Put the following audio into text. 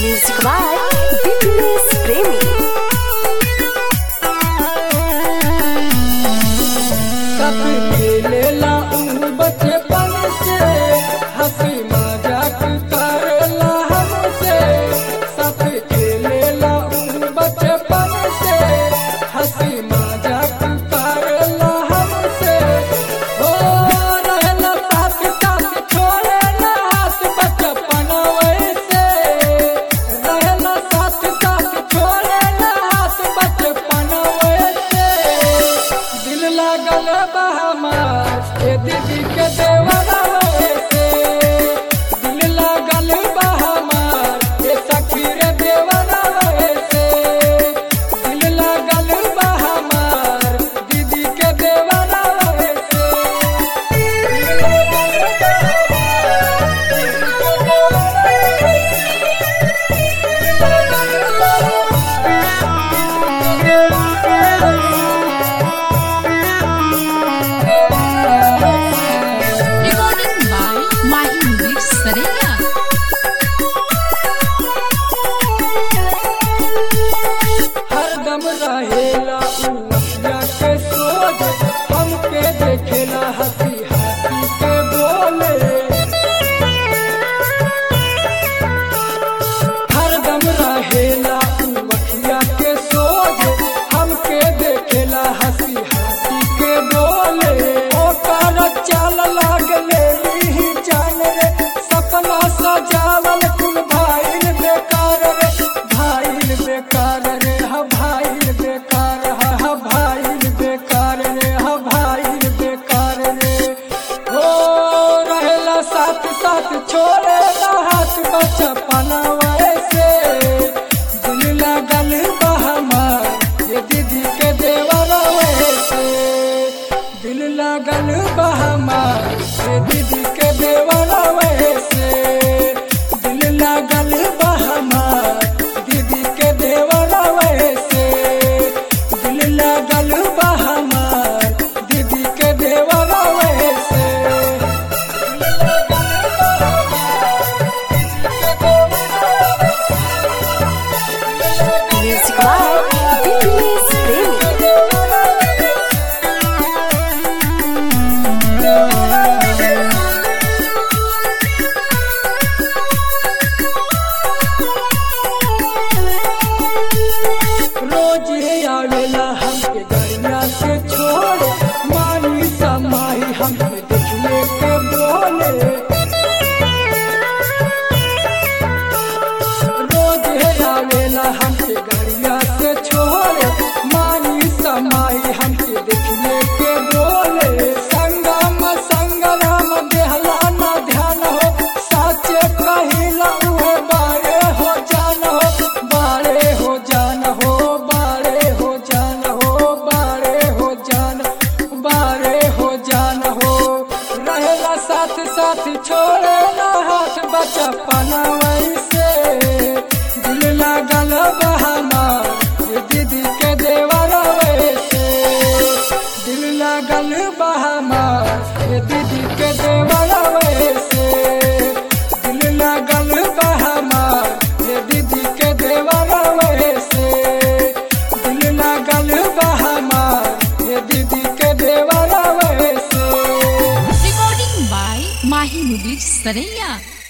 Music by Fitness Premi. सब खेलेला बचपन से हंसी मजाक करेला हमसे। सब खेलेला बचपन से हंसी मजाक करेला हमसे। हो रहला साथ साथ छोड़े ना हाथ बचपन वैसे। रहला साथ साथ छोड़े ना हाथ बचपन वैसे। दिल लागल बा हमार ए दीदी के देवरा वैसे। दिल लागल बा हमार ए सखी रे देवरा वैसे। दिल लागल बा हमार दीदी के देवरा वैसे। Recording by Mahi Music Saraya. हरदम रहेला उनका के सोच हमके देखेला हंसी हंसी के बोले। हरदम रहेला उनका के सोच हमके देखेला हंसी हंसी के बोले। ओकर चाल लागले ही जान रे सपना सजावल कुल भाईल बेकार रे। भाईल बेकार रे हा भाईल बेकार हा भाईल बेकार रे हा भाईल बेकार रे। हो रहेला साथ साथ छोड़े ना हाथ बचपन वैसे। दिल लागल बा हमार ये दीदी के देवरा वैसे। दिल लागल बा हमार ये दीदी के देवरा वैसे। दिल लागल बा हमार दीदी के देवरा वैसे। दिल लागल बा हमार दीदी के देवरा वैसे। Music by Fitness Premi. रोज ही आवेला हमके गरिया से छोड़े। मानी समाई हमके देखिए के बोले। रोज ही आवेला हमके गरिया से छोड़े। मानी समाई हमके देखिए के बोले। संगम संगराम देहला ना ध्यान हो। साचे कहिला उहे बारे हो जान हो। बारे हो जान हो बारे हो जान हो बारे हो जान बारे हो जान हो। रहेला साथ साथ छोड़े ना हाथ बचपन वैसे। दिल लागल बा हमार ये दीदी के देवरा वैसे। दिल लागल बा हमार ये दीदी के देवरा वैसे। दिल लागल बा हमार ये दीदी के देवरा वैसे। दिल लागल बा हमार ये दीदी के देवरा वैसे। Recording by Mahi Music Saraya.